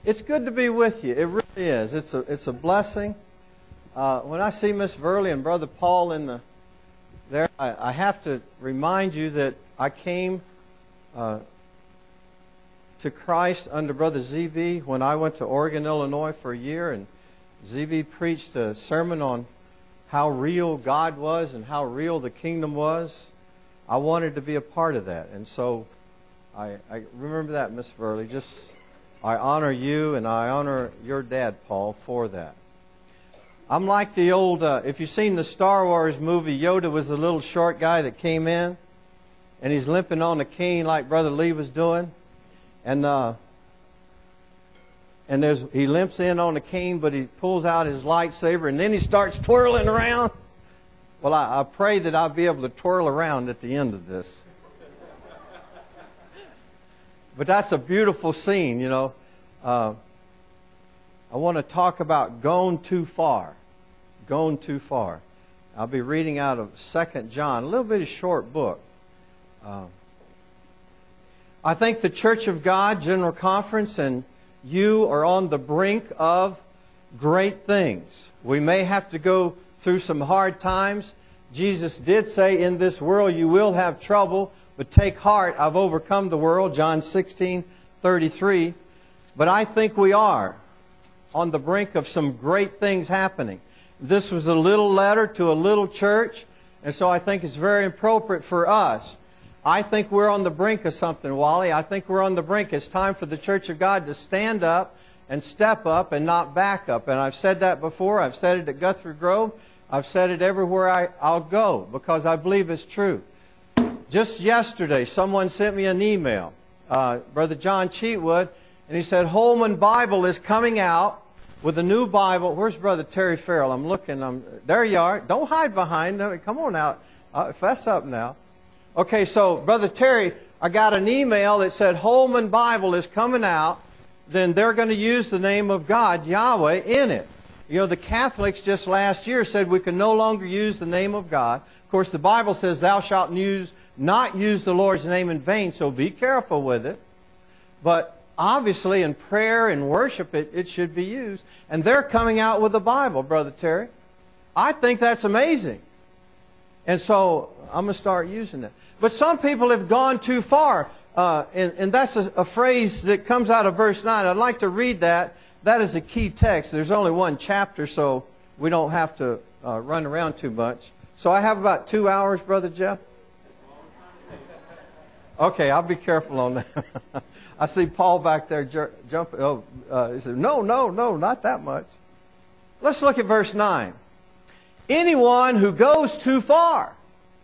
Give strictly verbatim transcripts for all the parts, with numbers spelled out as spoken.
It's good to be with you. It really is. It's a it's a blessing. Uh, when I see Miss Verley and Brother Paul in the there, I, I have to remind you that I came uh, to Christ under Brother Z B when I went to Oregon, Illinois for a year, and Z B preached a sermon on how real God was and how real the kingdom was. I wanted to be a part of that, and so I, I remember that, Miss Verley. Just I honor you and I honor your dad, Paul, for that. I'm like the old, uh, if you've seen the Star Wars movie, Yoda was the little short guy that came in, and he's limping on a cane like Brother Lee was doing. And uh, and there's he limps in on a cane, but he pulls out his lightsaber, and then he starts twirling around. Well, I, I pray that I'll be able to twirl around at the end of this. But that's a beautiful scene, you know. Uh, I want to talk about gone too far. Gone too far. I'll be reading out of Second John, a little bit of short book. Uh, I think the Church of God General Conference and you are on the brink of great things. We may have to go through some hard times. Jesus did say, in this world you will have trouble, but take heart, I've overcome the world, John sixteen thirty-three. But I think we are on the brink of some great things happening. This was a little letter to a little church, and so I think it's very appropriate for us. I think we're on the brink of something, Wally. I think we're on the brink. It's time for the Church of God to stand up and step up and not back up. And I've said that before. I've said it at Guthrie Grove. I've said it everywhere I, I'll go because I believe it's true. Just yesterday, someone sent me an email, uh, Brother John Cheatwood, and he said, Holman Bible is coming out with a new Bible. Where's Brother Terry Farrell? I'm looking. I'm, there you are. Don't hide behind them. Come on out. Uh, fess up now. Okay, so, Brother Terry, I got an email that said Holman Bible is coming out. Then they're going to use the name of God, Yahweh, in it. You know, the Catholics just last year said we can no longer use the name of God. Of course, the Bible says, thou shalt use, not use the Lord's name in vain, so be careful with it. But obviously, in prayer and worship, it, it should be used. And they're coming out with the Bible, Brother Terry. I think that's amazing. And so I'm going to start using it. But some people have gone too far. Uh, and, and that's a, a phrase that comes out of verse nine. I'd like to read that. That is a key text. There's only one chapter, so we don't have to uh, run around too much. So I have about two hours, Brother Jeff. Okay, I'll be careful on that. I see Paul back there jer- jumping. Oh, uh, he said, no, no, no, not that much. Let's look at verse nine. Anyone who goes too far.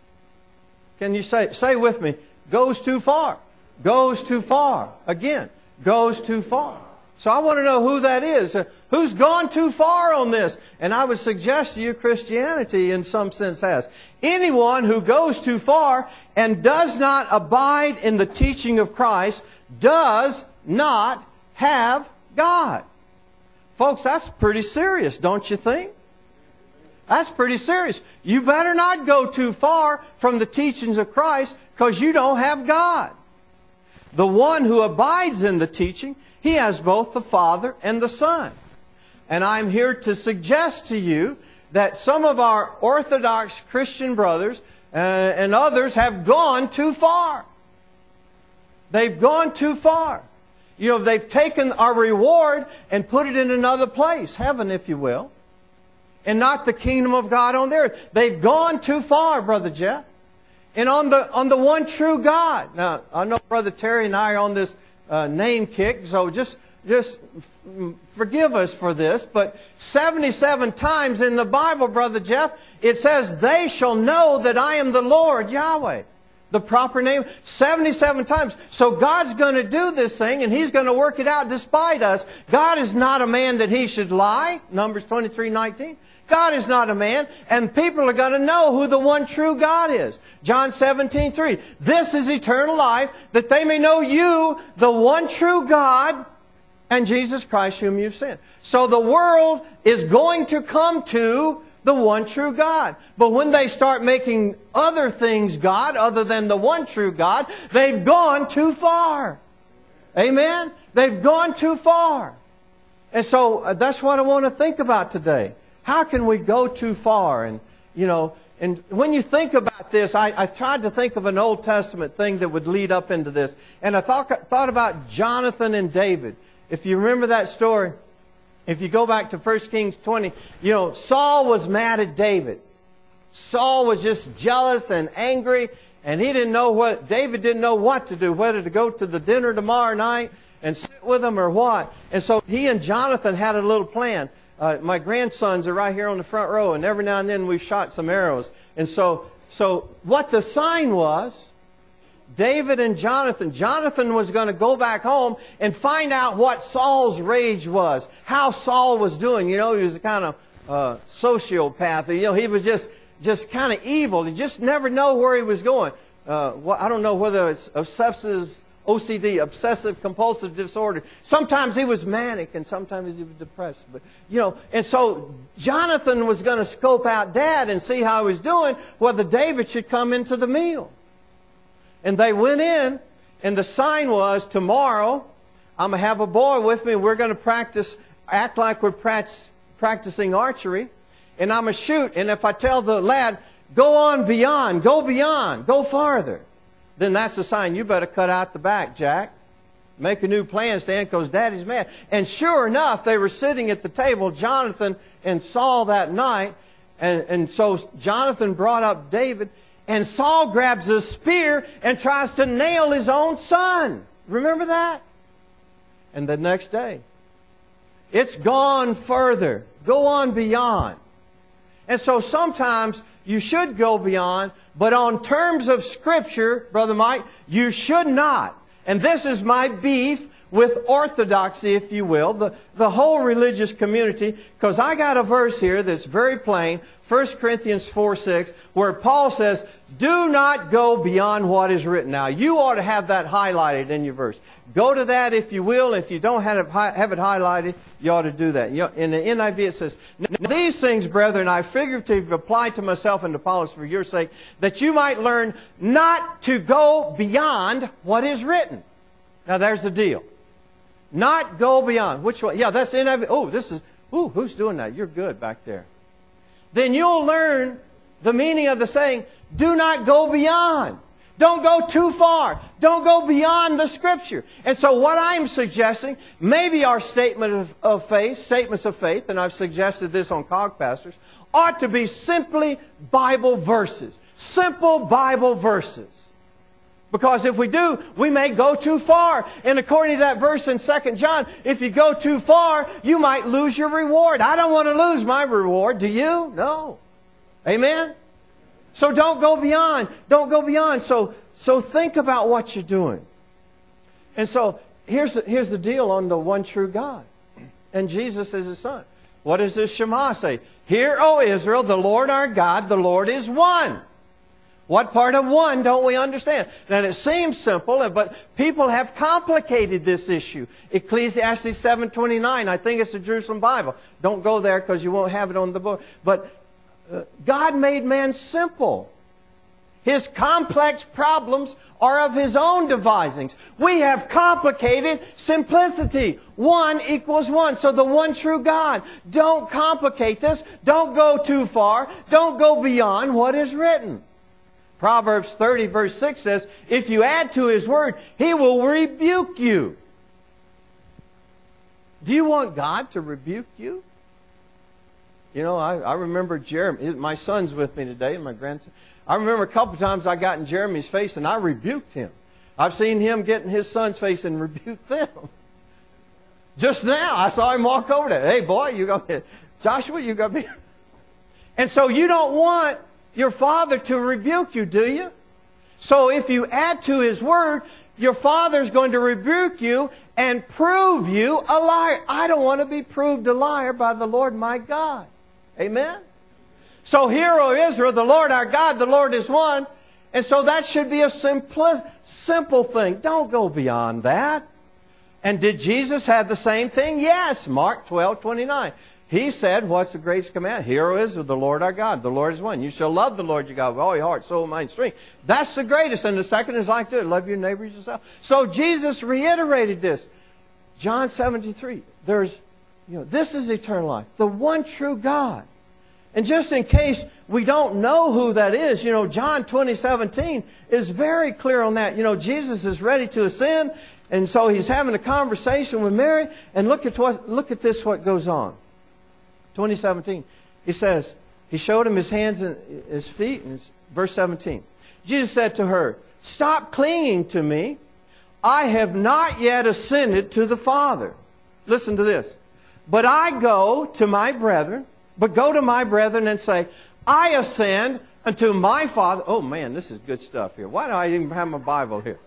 Can you say, say with me, goes too far. Goes too far. Again, goes too far. So I want to know who that is. Uh, who's gone too far on this? And I would suggest to you Christianity in some sense has. Anyone who goes too far and does not abide in the teaching of Christ does not have God. Folks, that's pretty serious, don't you think? That's pretty serious. You better not go too far from the teachings of Christ because you don't have God. The one who abides in the teaching, he has both the Father and the Son. And I'm here to suggest to you that some of our Orthodox Christian brothers uh, and others have gone too far. They've gone too far. You know, they've taken our reward and put it in another place, heaven if you will, and not the kingdom of God on the earth. They've gone too far, Brother Jeff. And on the on the one true God. Now, I know Brother Terry and I are on this uh, name kick, so just just f- forgive us for this. But seventy-seven times in the Bible, Brother Jeff, it says, they shall know that I am the Lord, Yahweh. The proper name, seventy-seven times. So God's going to do this thing, and He's going to work it out despite us. God is not a man that He should lie. Numbers twenty-three nineteen. God is not a man, and people are going to know who the one true God is. John seventeen three. This is eternal life, that they may know you, the one true God, and Jesus Christ whom you've sent. So the world is going to come to the one true God. But when they start making other things God, other than the one true God, they've gone too far. Amen? They've gone too far. And so uh, that's what I want to think about today. How can we go too far? And, you know, and when you think about this, I, I tried to think of an Old Testament thing that would lead up into this. And I thought, thought about Jonathan and David. If you remember that story, if you go back to First Kings twenty, you know, Saul was mad at David. Saul was just jealous and angry, and he didn't know what, David didn't know what to do, whether to go to the dinner tomorrow night and sit with him or what. And so he and Jonathan had a little plan. Uh, my grandsons are right here on the front row, and every now and then we've shot some arrows. And so, so what the sign was, David and Jonathan, Jonathan was going to go back home and find out what Saul's rage was, how Saul was doing. You know, he was a kind of uh, sociopath. You know, he was just, just kind of evil. He just never know where he was going. Uh, well, I don't know whether it's obsessive O C D, obsessive compulsive disorder. Sometimes he was manic and sometimes he was depressed. But, you know, and so Jonathan was going to scope out Dad and see how he was doing, whether David should come into the meal. And they went in, and the sign was, tomorrow I'm going to have a boy with me. We're going to practice, act like we're practice, practicing archery. And I'm going to shoot. And if I tell the lad, go on beyond, go beyond, go farther, then that's the sign. You better cut out the back, Jack. Make a new plan, Stan, because Daddy's mad. And sure enough, they were sitting at the table, Jonathan and Saul, that night. And, and so Jonathan brought up David, and Saul grabs a spear and tries to nail his own son. Remember that? And the next day, it's gone further. Go on beyond. And so sometimes you should go beyond, but on terms of Scripture, Brother Mike, you should not. And this is my beef with orthodoxy, if you will, the, the whole religious community, because I got a verse here that's very plain, First Corinthians four six, where Paul says, do not go beyond what is written. Now, you ought to have that highlighted in your verse. Go to that if you will. If you don't have it, have it highlighted, you ought to do that. In the N I V it says, these things, brethren, I figuratively apply to myself and to Apollos for your sake, that you might learn not to go beyond what is written. Now, there's the deal. Not go beyond. Which one? Yeah, that's N I V. Oh, this is, ooh, who's doing that? You're good back there. Then you'll learn the meaning of the saying, do not go beyond. Don't go too far. Don't go beyond the Scripture. And so what I'm suggesting, maybe our statement of, of faith, statements of faith, and I've suggested this on Cog Pastors, ought to be simply Bible verses. Simple Bible verses. Because if we do, we may go too far. And according to that verse in Second John, if you go too far, you might lose your reward. I don't want to lose my reward. Do you? No. Amen? So don't go beyond. Don't go beyond. So, so think about what you're doing. And so here's the, here's the deal on the one true God. And Jesus is His Son. What does this Shema say? Hear, O Israel, the Lord our God, the Lord is one. What part of one don't we understand? Now, it seems simple, but people have complicated this issue. Ecclesiastes seven twenty-nine, I think it's the Jerusalem Bible. Don't go there because you won't have it on the book. But uh, God made man simple. His complex problems are of His own devisings. We have complicated simplicity. One equals one. So the one true God. Don't complicate this. Don't go too far. Don't go beyond what is written. Proverbs thirty verse six says, if you add to His word, He will rebuke you. Do you want God to rebuke you? You know, I, I remember Jeremy, my son's with me today, my grandson. I remember a couple of times I got in Jeremy's face and I rebuked him. I've seen him get in his son's face and rebuke them. Just now, I saw him walk over there. Hey, boy, you got to, Joshua, you got to be. And so you don't want your father to rebuke you, do you? So if you add to His word, your father's going to rebuke you and prove you a liar. I don't want to be proved a liar by the Lord my God. Amen? So hear, O Israel, the Lord our God, the Lord is one. And so that should be a simple, simple thing. Don't go beyond that. And did Jesus have the same thing? Yes. Mark twelve twenty-nine. He said, what's the greatest command? Hear, O Israel, the Lord our God. The Lord is one. You shall love the Lord your God with all your heart, soul, mind, strength. That's the greatest. And the second is like this. Love your neighbors yourself. So Jesus reiterated this. John seventeen three. There's You know, this is eternal life, the one true God. And just in case we don't know who that is, you know, John twenty seventeen is very clear on that. You know, Jesus is ready to ascend, and so he's having a conversation with Mary, and look at what look at this what goes on. twenty seventeen. He says, he showed him his hands and his feet, and it's verse seventeen. Jesus said to her, "Stop clinging to me. I have not yet ascended to the Father." Listen to this. "But I go to my brethren, but go to my brethren and say, I ascend unto my Father." Oh man, this is good stuff here. Why do I even have my Bible here?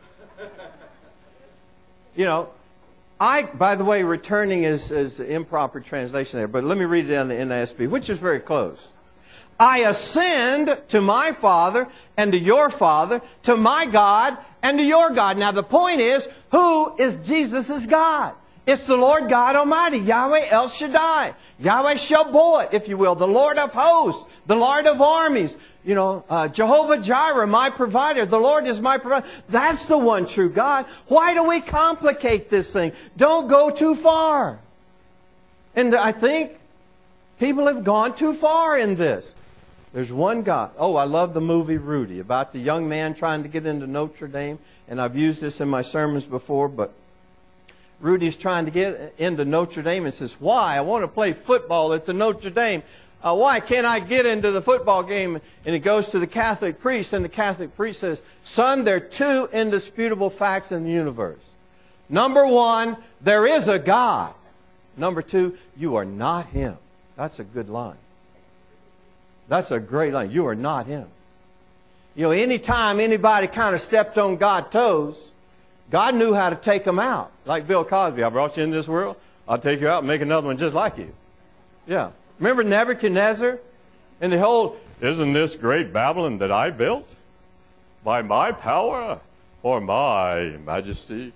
You know, I, by the way, returning is, is improper translation there, but let me read it in the N A S B, which is very close. "I ascend to my Father and to your Father, to my God and to your God." Now the point is, who is Jesus' God? It's the Lord God Almighty, Yahweh El Shaddai, Yahweh Shabbat, if you will, the Lord of hosts, the Lord of armies, you know, uh, Jehovah Jireh, my provider. The Lord is my provider. That's the one true God. Why do we complicate this thing? Don't go too far. And I think people have gone too far in this. There's one God. Oh, I love the movie Rudy, about the young man trying to get into Notre Dame. And I've used this in my sermons before, but Rudy's trying to get into Notre Dame and says, "Why? I want to play football at the Notre Dame. Uh, why can't I get into the football game?" And he goes to the Catholic priest, and the Catholic priest says, "Son, there are two indisputable facts in the universe. Number one, there is a God. Number two, you are not Him." That's a good line. That's a great line. You are not Him. You know, anytime anybody kind of stepped on God's toes, God knew how to take them out. Like Bill Cosby, "I brought you into this world, I'll take you out and make another one just like you." Yeah. Remember Nebuchadnezzar and the whole, "Isn't this great Babylon that I built by my power or my majesty?"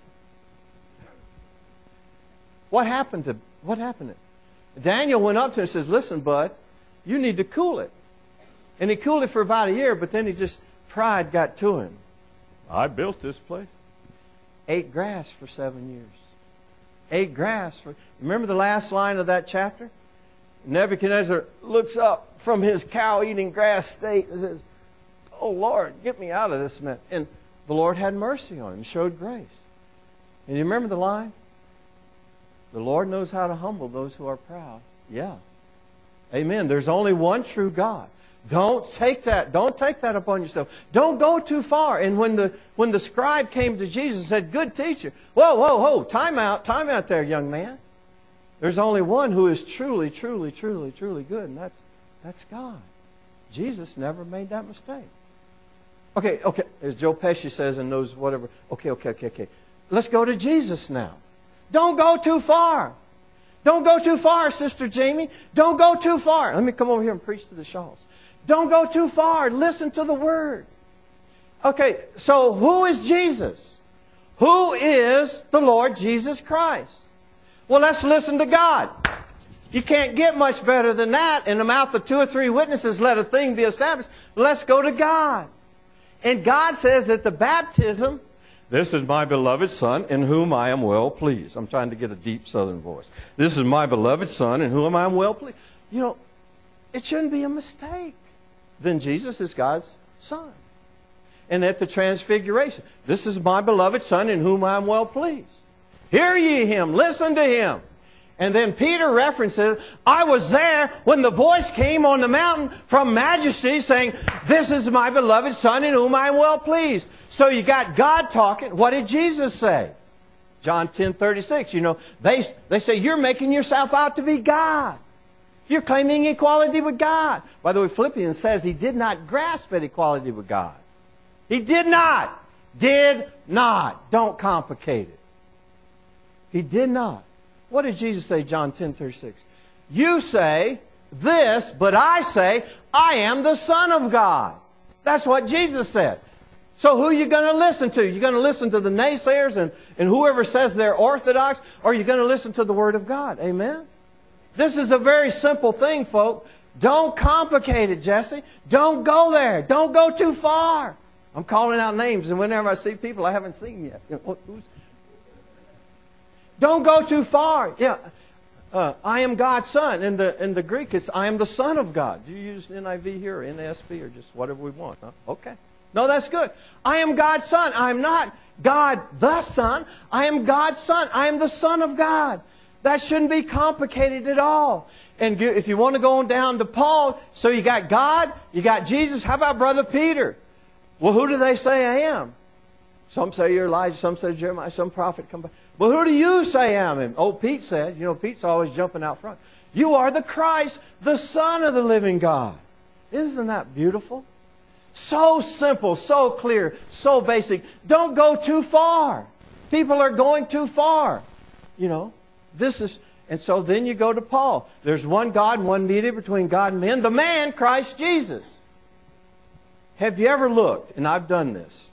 What happened to, what happened to Daniel went up to him and says, "Listen, bud, you need to cool it." And he cooled it for about a year, but then he just, pride got to him. "I built this place." Ate grass for seven years. Ate grass for... Remember the last line of that chapter? Nebuchadnezzar looks up from his cow-eating grass state and says, "Oh, Lord, get me out of this mess." And the Lord had mercy on him, showed grace. And you remember the line? The Lord knows how to humble those who are proud. Yeah. Amen. There's only one true God. Don't take that. Don't take that upon yourself. Don't go too far. And when the when the scribe came to Jesus and said, "Good teacher," whoa, whoa, whoa, time out, time out there, young man. There's only one who is truly, truly, truly, truly good, and that's that's God. Jesus never made that mistake. Okay, okay, as Joe Pesci says in those whatever. Okay, okay, okay, okay. Let's go to Jesus now. Don't go too far. Don't go too far, Sister Jamie. Don't go too far. Let me come over here and preach to the Shaws. Don't go too far. Listen to the Word. Okay, so who is Jesus? Who is the Lord Jesus Christ? Well, let's listen to God. You can't get much better than that. In the mouth of two or three witnesses, let a thing be established. Let's go to God. And God says at the baptism, "This is my beloved Son, in whom I am well pleased." I'm trying to get a deep Southern voice. "This is my beloved Son, in whom I am well pleased." You know, it shouldn't be a mistake. Then Jesus is God's Son. And at the Transfiguration, "This is my beloved Son, in whom I am well pleased. Hear ye Him, listen to Him." And then Peter references, "I was there when the voice came on the mountain from Majesty saying, 'This is my beloved Son, in whom I am well pleased.'" So you got God talking. What did Jesus say? John ten thirty-six. You know, they, they say, "You're making yourself out to be God. You're claiming equality with God." By the way, Philippians says he did not grasp at equality with God. He did not. Did not. Don't complicate it. He did not. What did Jesus say, John ten thirty-six? "You say this, but I say, I am the Son of God." That's what Jesus said. So who are you going to listen to? You're going to listen to the naysayers and, and whoever says they're orthodox, or are you going to listen to the Word of God? Amen? This is a very simple thing, folk. Don't complicate it, Jesse. Don't go there. Don't go too far. I'm calling out names, and whenever I see people I haven't seen yet. You know, who's... Don't go too far. Yeah. Uh, I am God's son. In the in the Greek, it's I am the Son of God. Do you use N I V here or N A S B or just whatever we want? Huh? Okay. No, that's good. I am God's son. I am not God the Son. I am God's son. I am the Son of God. That shouldn't be complicated at all. And if you want to go on down to Paul, so you got God, you got Jesus. How about Brother Peter? Well, who do they say I am? Some say you're Elijah, some say Jeremiah, some prophet come back. Well, who do you say I am? And old Pete said, you know, Pete's always jumping out front. You are the Christ, the Son of the living God. Isn't that beautiful? So simple, so clear, so basic. Don't go too far. People are going too far. You know, this is, and so then you go to Paul. There's one God and one mediator between God and men, the man, Christ Jesus. Have you ever looked, and I've done this.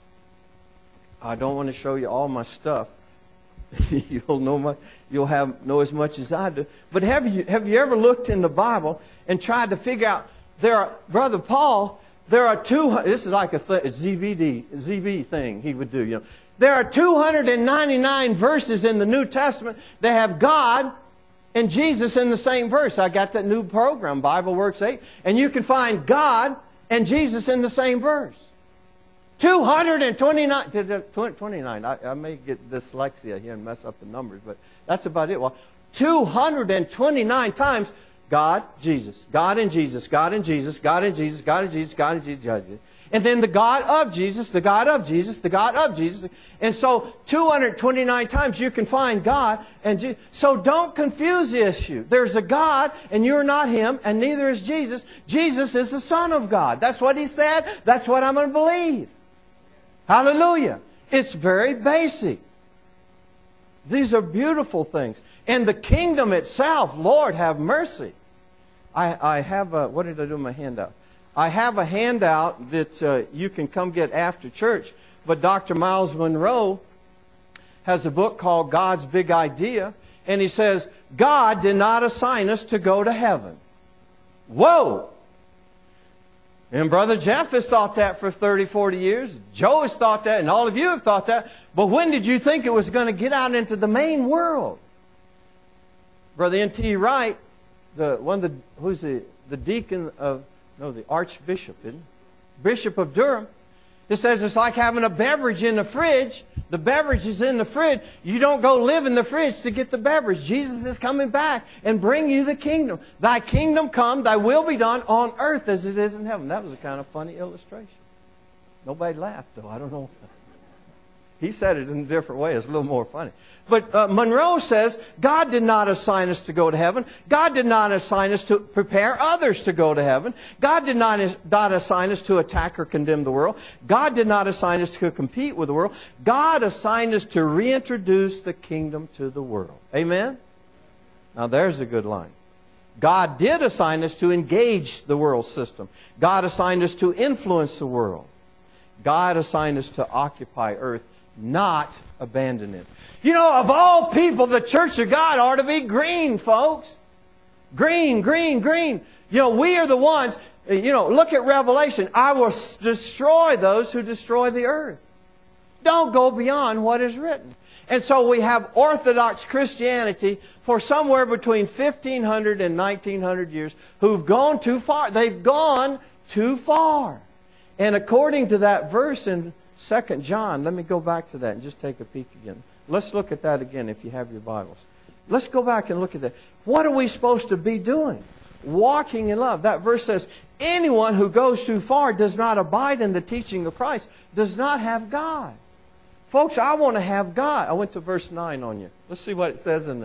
I don't want to show you all my stuff. You'll know my, you'll have know as much as I do. But have you have you ever looked in the Bible and tried to figure out? There are, Brother Paul. There are two. This is like a, th- a Z B D Z B thing he would do. You know, there are two hundred ninety-nine verses in the New Testament that have God and Jesus in the same verse. I got that new program, Bible Works eight, and you can find God and Jesus in the same verse. two hundred twenty-nine, twenty-nine. I, I may get dyslexia here and mess up the numbers, but that's about it. Well, two hundred twenty-nine times God, Jesus, God and Jesus, God and Jesus, God and Jesus, God and Jesus, God and Jesus, God and Jesus. And then the God of Jesus, the God of Jesus, the God of Jesus. And so two hundred twenty-nine times you can find God and Jesus. So don't confuse the issue. There's a God and you're not Him and neither is Jesus. Jesus is the Son of God. That's what He said. That's what I'm going to believe. Hallelujah. It's very basic. These are beautiful things. And the kingdom itself, Lord, have mercy. I, I have a, what did I do with my handout? I have a handout that uh, you can come get after church. But Doctor Miles Monroe has a book called God's Big Idea. And he says, God did not assign us to go to heaven. Whoa! And Brother Jeff has thought that for thirty, forty years. Joe has thought that, and all of you have thought that. But when did you think it was going to get out into the main world? Brother N T Wright, the one of the who's the the deacon of no the Archbishop, isn't he? Bishop of Durham. It says it's like having a beverage in the fridge. The beverage is in the fridge. You don't go live in the fridge to get the beverage. Jesus is coming back and bring you the kingdom. Thy kingdom come, thy will be done on earth as it is in heaven. That was a kind of funny illustration. Nobody laughed, though. I don't know. He said it in a different way. It's a little more funny. But uh, Monroe says, God did not assign us to go to heaven. God did not assign us to prepare others to go to heaven. God did not, not assign us to attack or condemn the world. God did not assign us to compete with the world. God assigned us to reintroduce the kingdom to the world. Amen? Now there's a good line. God did assign us to engage the world system. God assigned us to influence the world. God assigned us to occupy earth, not abandon it. You know, of all people, the Church of God ought to be green, folks. Green, green, green. You know, we are the ones, you know, look at Revelation. I will destroy those who destroy the earth. Don't go beyond what is written. And so we have Orthodox Christianity for somewhere between fifteen hundred and nineteen hundred years who've gone too far. They've gone too far. And according to that verse in Second John, let me go back to that and just take a peek again. Let's look at that again if you have your Bibles. Let's go back and look at that. What are we supposed to be doing? Walking in love. That verse says, anyone who goes too far does not abide in the teaching of Christ, does not have God. Folks, I want to have God. I went to verse nine on you. Let's see what it says in the...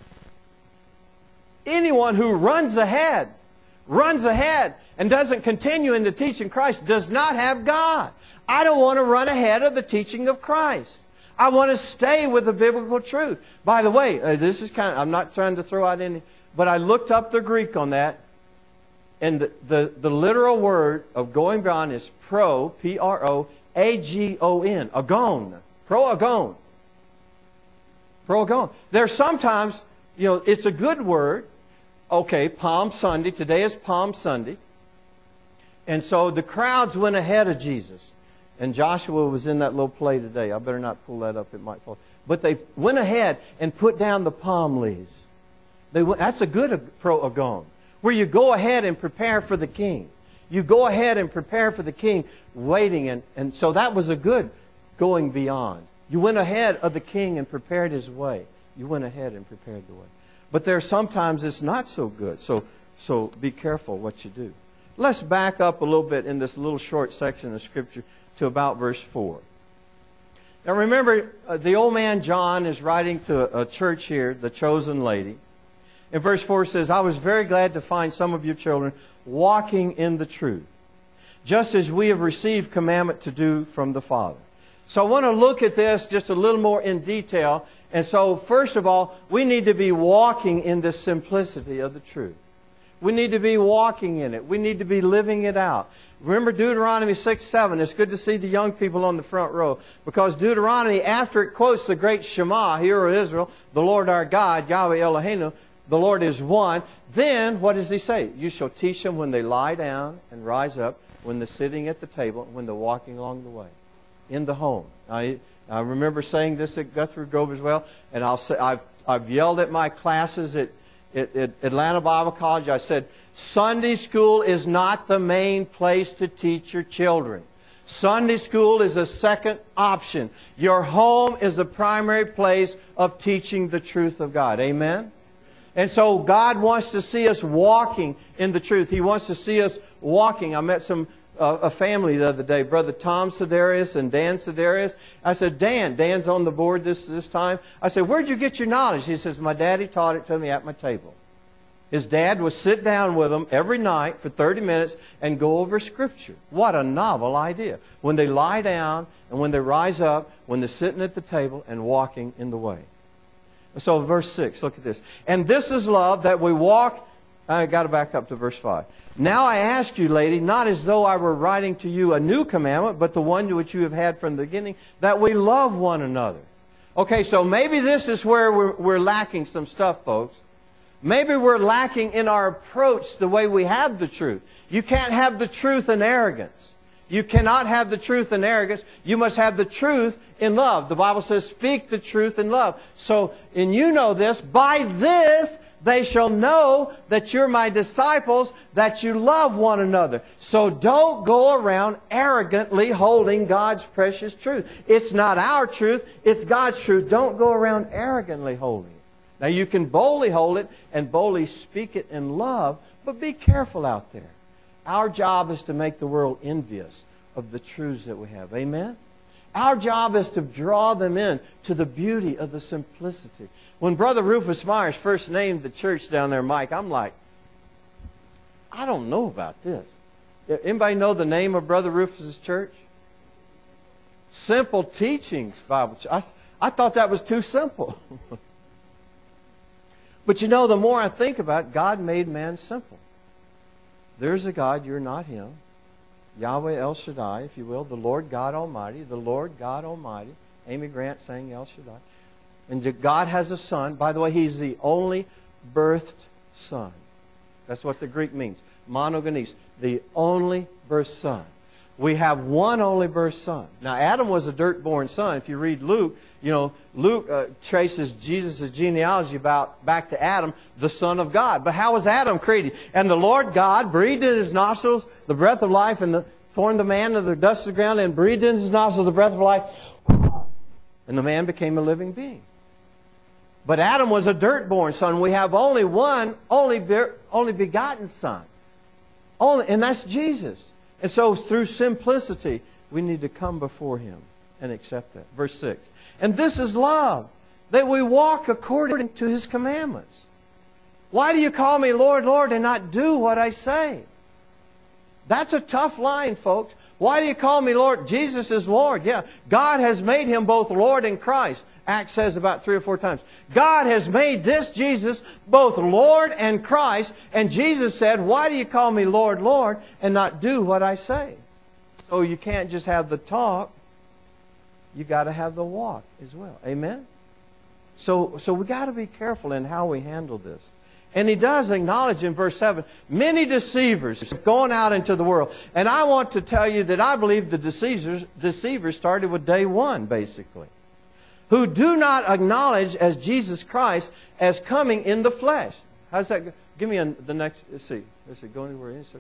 Anyone who runs ahead, runs ahead and doesn't continue in the teaching of Christ does not have God. I don't want to run ahead of the teaching of Christ. I want to stay with the biblical truth. By the way, uh, this is kind of, I'm not trying to throw out any, but I looked up the Greek on that, and the, the, the literal word of going beyond is pro, P R O A G O N, agon, pro-agon. Pro-agon. There's sometimes, you know, it's a good word. Okay, Palm Sunday, today is Palm Sunday. And so the crowds went ahead of Jesus. And Joshua was in that little play today. I better not pull that up. It might fall. But they went ahead and put down the palm leaves. They went, that's a good proagon, where you go ahead and prepare for the king. You go ahead and prepare for the king, waiting. And, and so that was a good going beyond. You went ahead of the king and prepared his way. You went ahead and prepared the way. But there sometimes it's not so good. So, so be careful what you do. Let's back up a little bit in this little short section of Scripture to about verse four. Now remember, uh, the old man John is writing to a, a church here, the chosen lady. And verse four says, I was very glad to find some of your children walking in the truth, just as we have received commandment to do from the Father. So I want to look at this just a little more in detail. And so first of all, we need to be walking in the simplicity of the truth. We need to be walking in it. We need to be living it out. Remember Deuteronomy six seven. It's good to see the young people on the front row. Because Deuteronomy, after it quotes the great Shema, Hear, O Israel, the Lord our God, Yahweh Eloheinu, the Lord is one. Then, what does He say? You shall teach them when they lie down and rise up, when they're sitting at the table, when they're walking along the way, in the home. I, I remember saying this at Guthrie Grove as well, and I'll say, I've, I've yelled at my classes at, at, at Atlanta Bible College. I said, Sunday school is not the main place to teach your children. Sunday school is a second option. Your home is the primary place of teaching the truth of God. Amen? And so God wants to see us walking in the truth. He wants to see us walking. I met some uh, a family the other day, Brother Tom Sedarius and Dan Sedarius. I said, Dan, Dan's on the board this, this time. I said, where'd you get your knowledge? He says, my daddy taught it to me at my table. His dad would sit down with them every night for thirty minutes and go over Scripture. What a novel idea. When they lie down and when they rise up, when they're sitting at the table and walking in the way. So verse six, look at this. And this is love, that we walk... I got to back up to verse five. Now I ask you, lady, not as though I were writing to you a new commandment, but the one which you have had from the beginning, that we love one another. Okay, so maybe this is where we're, we're lacking some stuff, folks. Maybe we're lacking in our approach the way we have the truth. You can't have the truth in arrogance. You cannot have the truth in arrogance. You must have the truth in love. The Bible says, speak the truth in love. So, and you know this, by this they shall know that you're my disciples, that you love one another. So don't go around arrogantly holding God's precious truth. It's not our truth, it's God's truth. Don't go around arrogantly holding it. Now you can boldly hold it and boldly speak it in love, but be careful out there. Our job is to make the world envious of the truths that we have. Amen? Our job is to draw them in to the beauty of the simplicity. When Brother Rufus Myers first named the church down there, Mike, I'm like, I don't know about this. Anybody know the name of Brother Rufus's church? Simple Teachings Bible Church. I, I thought that was too simple. But you know, the more I think about it, God made man simple. There's a God, you're not Him. Yahweh El Shaddai, if you will, the Lord God Almighty, the Lord God Almighty. Amy Grant sang El Shaddai. And God has a son. By the way, He's the only birthed son. That's what the Greek means. Monogenes, the only birthed son. We have one only birthed son. Now, Adam was a dirt-born son. If you read Luke, you know, Luke uh, traces Jesus' genealogy about back to Adam, the son of God. But how was Adam created? And the Lord God breathed in his nostrils the breath of life, and the, formed the man of the dust of the ground, and breathed in his nostrils the breath of life. And the man became a living being. But Adam was a dirt-born son. We have only one, only, be, only begotten son. Only, and that's Jesus. And so through simplicity, we need to come before Him and accept that. Verse six. And this is love, that we walk according to His commandments. Why do you call me Lord, Lord, and not do what I say? That's a tough line, folks. Why do you call me Lord? Jesus is Lord. Yeah, God has made Him both Lord and Christ. Acts says about three or four times. God has made this Jesus both Lord and Christ. And Jesus said, why do you call me Lord, Lord, and not do what I say? So you can't just have the talk. You got to have the walk as well. Amen? So, so we got to be careful in how we handle this. And he does acknowledge in verse seven, many deceivers have gone out into the world. And I want to tell you that I believe the deceivers, deceivers started with day one, basically. who do not acknowledge as Jesus Christ as coming in the flesh. How's that go? Give me a, the next, let's see. Let's see, go anywhere. Any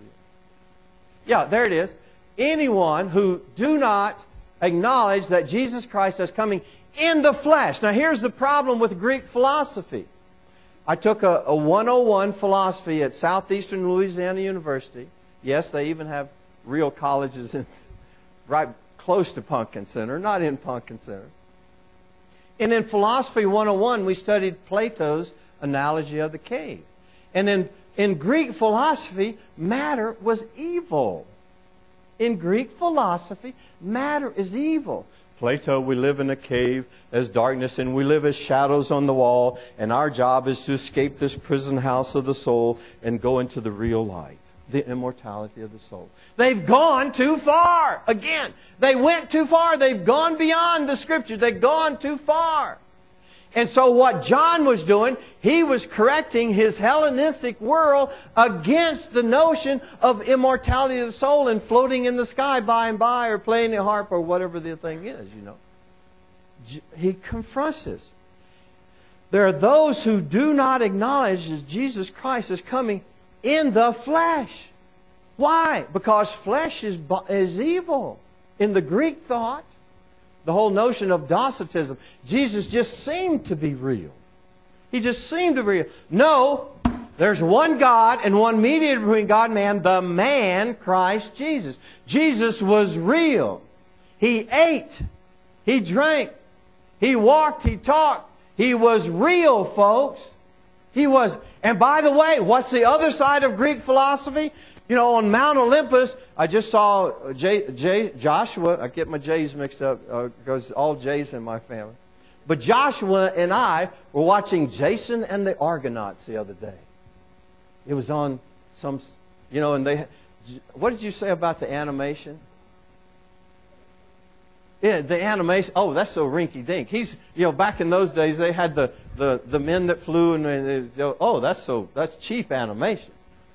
yeah, there it is. Anyone who do not acknowledge that Jesus Christ is coming in the flesh. Now here's the problem with Greek philosophy. I took a, a one oh one philosophy at Southeastern Louisiana University. Yes, they even have real colleges in, right close to Pumpkin Center, not in Pumpkin Center. And in Philosophy one oh one, we studied Plato's analogy of the cave. And in, in Greek philosophy, matter was evil. In Greek philosophy, matter is evil. Plato, we live in a cave as darkness, and we live as shadows on the wall, and our job is to escape this prison house of the soul and go into the real light, the immortality of the soul. They've gone too far. Again, they went too far. They've gone beyond the Scripture. They've gone too far. And so what John was doing, he was correcting his Hellenistic world against the notion of immortality of the soul and floating in the sky by and by, or playing the harp, or whatever the thing is, you know. He confronts this. There are those who do not acknowledge that Jesus Christ is coming in the flesh. Why? Because flesh is, is evil. In the Greek thought, the whole notion of Docetism, Jesus just seemed to be real. He just seemed to be real. No, there's one God and one mediator between God and man, the man, Christ Jesus. Jesus was real. He ate. He drank. He walked. He talked. He was real, folks. He was. And by the way, what's the other side of Greek philosophy? You know, on Mount Olympus, I just saw J, J, Joshua. I get my J's mixed up uh, because all J's in my family. But Joshua and I were watching Jason and the Argonauts the other day. It was on some, you know, and they, what did you say about the animation? Yeah, the animation. Oh, that's so rinky-dink. He's, you know, back in those days, they had the, the, the men that flew, and they, oh, that's so, that's cheap animation.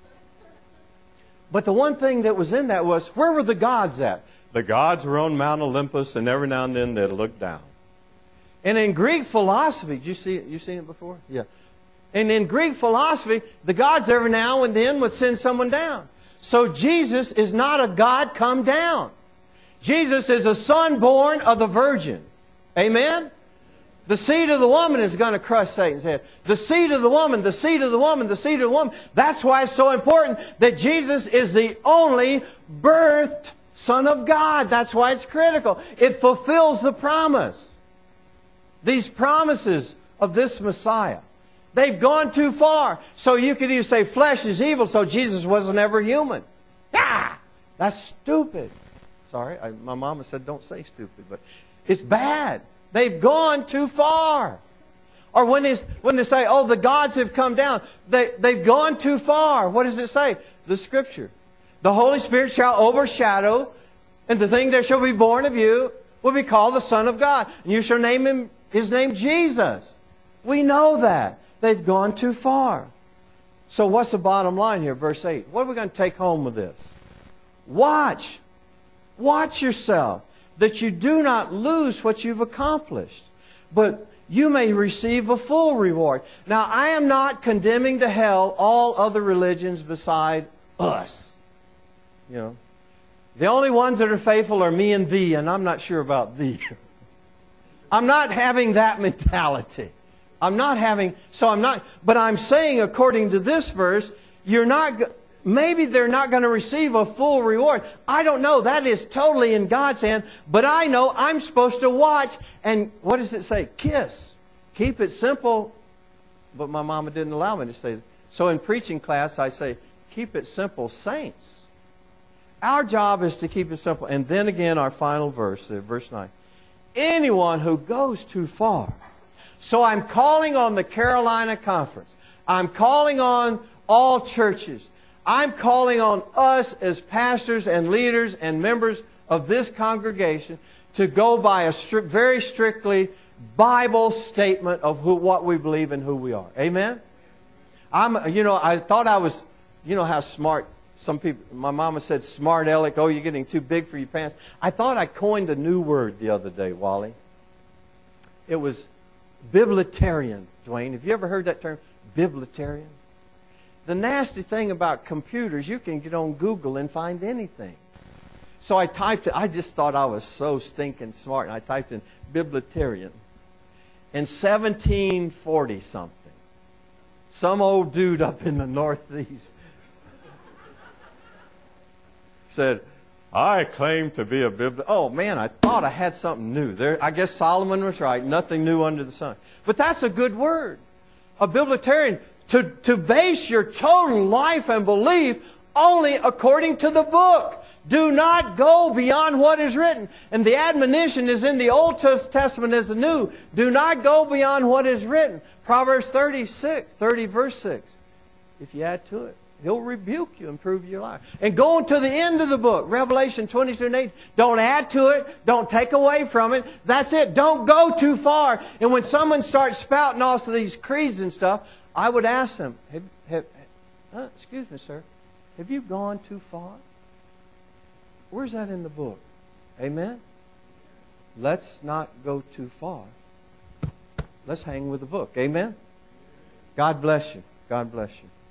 But the one thing that was in that was, where were the gods at? The gods were on Mount Olympus, and every now and then they'd look down. And in Greek philosophy, did you see it? You seen it before? Yeah. And in Greek philosophy, the gods every now and then would send someone down. So Jesus is not a God come down. Jesus is a son born of the virgin. Amen? The seed of the woman is going to crush Satan's head. The seed of the woman, the seed of the woman, the seed of the woman. That's why it's so important that Jesus is the only birthed Son of God. That's why it's critical. It fulfills the promise. These promises of this Messiah. They've gone too far. So you could either say flesh is evil, so Jesus wasn't ever human. Ah! That's stupid. Sorry, I, my mama said don't say stupid, but it's bad. They've gone too far. Or when they, when they say, oh, the gods have come down, they, they've gone too far. What does it say? The Scripture. The Holy Spirit shall overshadow, and the thing that shall be born of you will be called the Son of God. And you shall name him, his name Jesus. We know that. They've gone too far. So what's the bottom line here? Verse eight. What are we going to take home with this? Watch. Watch yourself, that you do not lose what you've accomplished, but you may receive a full reward. Now, I am not condemning to hell all other religions beside us. You know, the only ones that are faithful are me and thee, and I'm not sure about thee. I'm not having that mentality. I'm not having, so I'm not, but I'm saying according to this verse, you're not, maybe they're not going to receive a full reward. I don't know. That is totally in God's hand. But I know I'm supposed to watch and, what does it say? Kiss. Keep it simple. But my mama didn't allow me to say that. So in preaching class, I say, keep it simple, saints. Our job is to keep it simple. And then again, our final verse, verse nine. Anyone who goes too far. So I'm calling on the Carolina Conference. I'm calling on all churches. I'm calling on us as pastors and leaders and members of this congregation to go by a stri- very strictly Bible statement of who, what we believe and who we are. Amen? I'm, you know, I thought I was, you know how smart some people, my mama said smart aleck, oh, you're getting too big for your pants. I thought I coined a new word the other day, Wally. It was biblitarian, Dwayne. Have you ever heard that term? Biblitarian? The nasty thing about computers, you can get on Google and find anything. So I typed it. I just thought I was so stinking smart. And I typed in biblitarian. In seventeen forty something, some old dude up in the Northeast said, I claim to be a bibli... Oh, man, I thought I had something new. There, I guess Solomon was right. Nothing new under the sun. But that's a good word. A biblitarian, to, to base your total life and belief only according to the book. Do not go beyond what is written. And the admonition is in the Old Testament as the New. Do not go beyond what is written. Proverbs thirty-six, thirty verse six. If you add to it, He'll rebuke you and prove your life. And go to the end of the book, Revelation twenty-two and eight. Don't add to it. Don't take away from it. That's it. Don't go too far. And when someone starts spouting off of these creeds and stuff, I would ask them, have, have, uh, excuse me, sir, have you gone too far? Where's that in the book? Amen? Let's not go too far. Let's hang with the book. Amen? God bless you. God bless you.